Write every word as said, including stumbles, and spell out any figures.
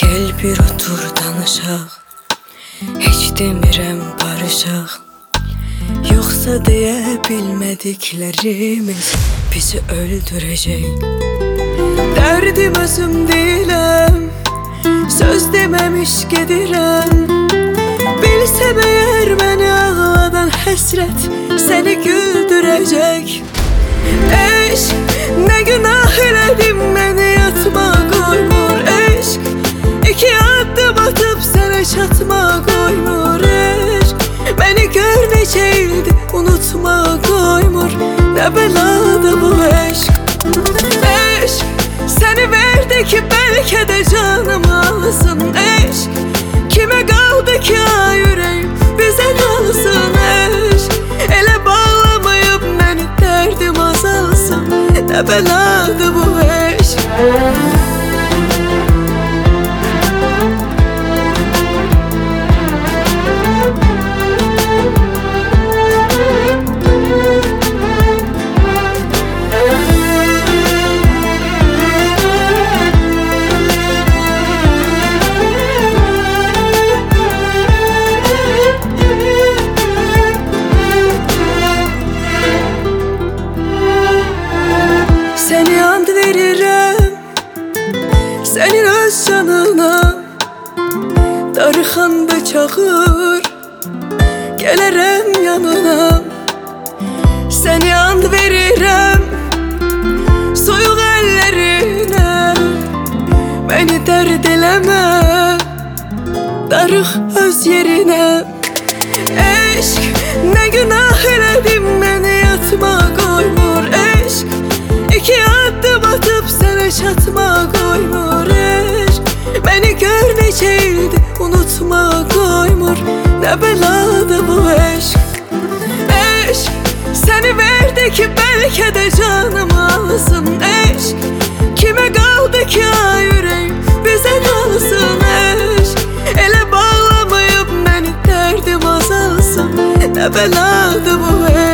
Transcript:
Gel bir otur danışaq, heç demirəm barışaq. Yoxsa deyə bilmədiklərimiz bizi öldürəcək. Dərdim özüm deyiləm, söz deməmiş gedirəm. Bilsəm əgər məni ağladan həsrət səni güldürəcək. Eşq, nə günah elədim məni yatma qoymur. Eşq, iki addım atıp sənə çatma qoymur. Eşq, məni gör necə ildi unutma qoymur. Nə bəladır bu eşq. Eşq, səni verdi ki bəlkə də canımı alsın. Eşq, kimə qaldı ki ay ürəyim bizə qalsın. Eşq, elə bağlamayıb məni dərdim azalsın. Nə bəladır bu eşq. Səni and verirəm, sənin öz canına. Darıxanda çağır, gələrəm yanına. Səni and verirəm, soyuq əllərinə. Məni dərd eləmə, darıq öz yerinə. Eşq, nə günah elədim məni yatma qoymur. Eşq, İki addım atıp sənə çatma qoymur. Eşq, məni gör necə ildi unutma qoymur. Nə bəladır bu eşq. Eşq, səni verdi ki bəlkə də canımı alsın. Eşq, kimə qaldı ki ay ürəyim bizə qalsın. Eşq, elə bağlamayıb məni dərdim azalsın. Nə bəladır bu eşq.